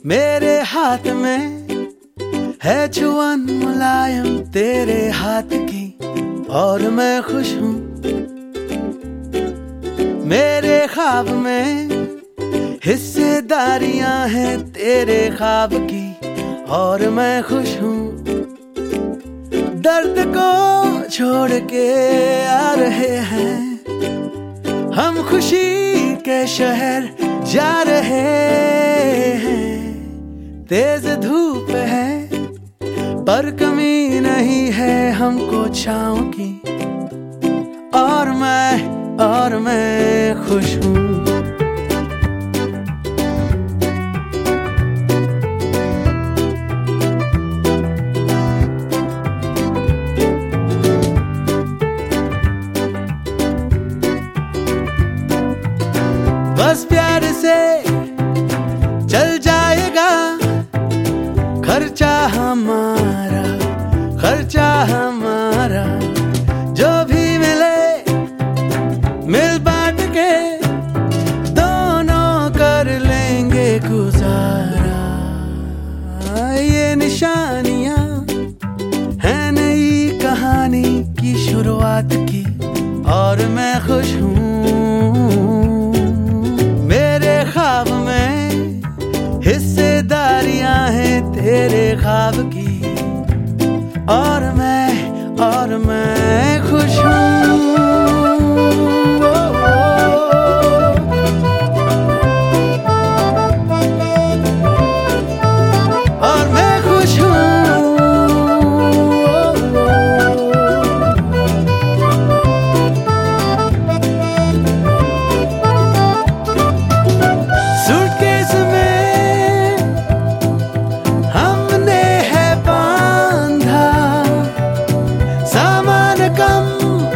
मेरे हाथ में है छुअन मुलायम तेरे हाथ की और मैं खुश हूँ। मेरे ख्वाब में हिस्सेदारियां हैं तेरे ख्वाब की और मैं खुश हूँ। दर्द को छोड़ के आ रहे हैं हम, खुशी के शहर जा रहे हैं। तेज धूप है पर कमी नहीं है हमको छाँव की, और मैं खुश हूँ। बस प्यार से चल जाएगा खर्चा हमारा, जो भी मिले मिल बांट के दोनों कर लेंगे गुजारा। ये निशानियां हैं नई कहानी की शुरुआत की, और मैं खुश हूँ। मेरे ख्वाब में हिस्सेदारियां हैं तेरे ख्वाब की, और मैं खुश हूँ। और मैं खुश हूँ। सूटकेस में हमने है बांधा सामान कम,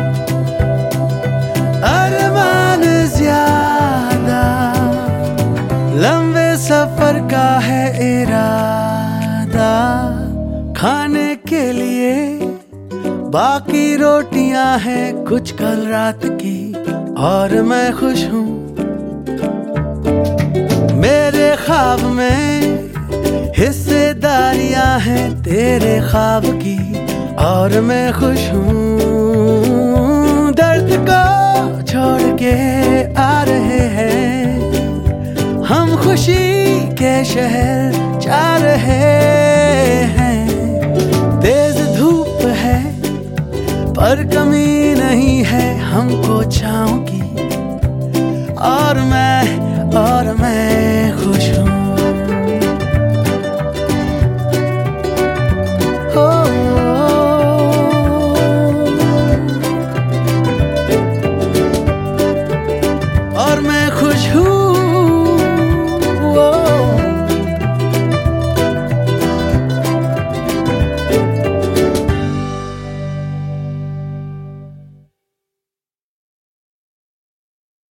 अरमान ज्यादा। लंबे सफर का है इरादा, खाने के लिए बाकी रोटियां हैं कुछ कल रात की, और मैं खुश हूँ। मेरे ख्वाब में हिस्सेदारियां हैं तेरे ख्वाब की, और मैं खुश हूँ। दर्द को छोड़ के आ रहे हैं हम, खुशी के शहर जा रहे हैं। तेज धूप है पर कमी नहीं है हमको छाँव की,